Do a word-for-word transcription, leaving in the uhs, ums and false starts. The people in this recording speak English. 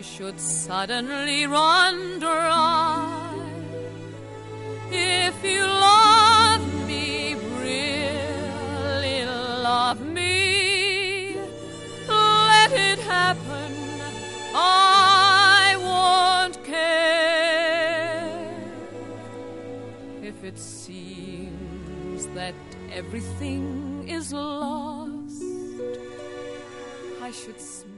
should suddenly run dry. If you love me, really love me, let it happen, I won't care. If it seems that everything is lost, I should smile